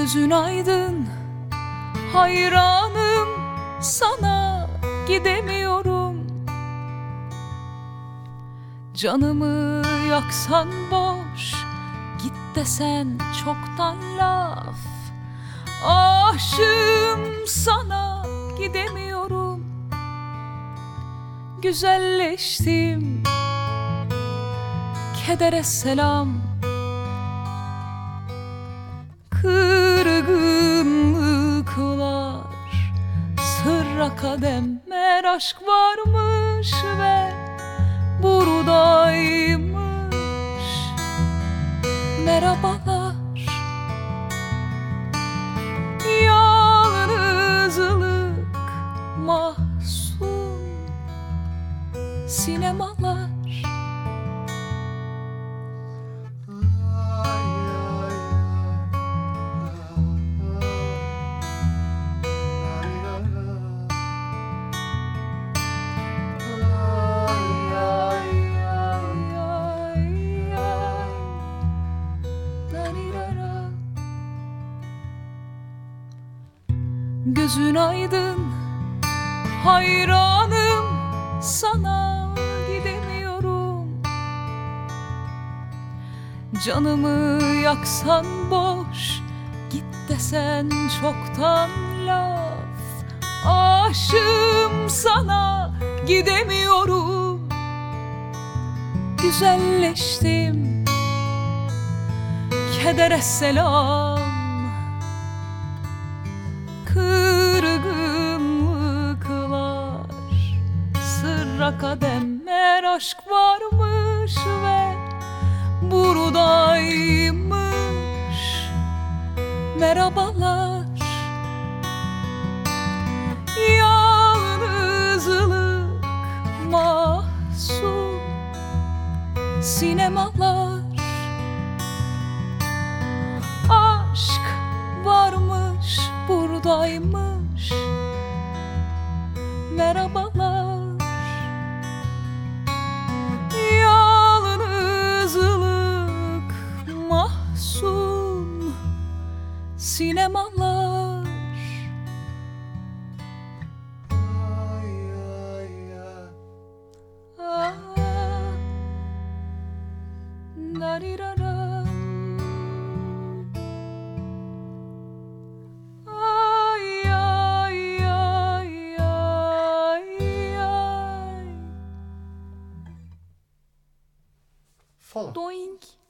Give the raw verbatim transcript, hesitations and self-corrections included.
Gözün aydın, hayranım sana, gidemiyorum. Canımı yaksan boş, git desen çoktan laf. Aşığım sana, gidemiyorum. Güzelleştim, kedere selam. Kırgınlıklar sırra kademer, aşk varmış ve buradaymış. Merhabalar, yalnızlık mahzun sinemalar. Gözün aydın, hayranım sana, gidemiyorum. Canımı yaksan boş, git desen çoktan laf. Aşığım sana, gidemiyorum. Güzelleştim, kedere selam. Kırgınlıklar sırra kademer, aşk varmış ve buradaymış. Merhabalar, yalnızlık mahzun sinemalar. Aşk varmış, buradaymış. Merhabalar, yalnızlık mahzun sinemalar. Ah, narirara. Follow. Doink.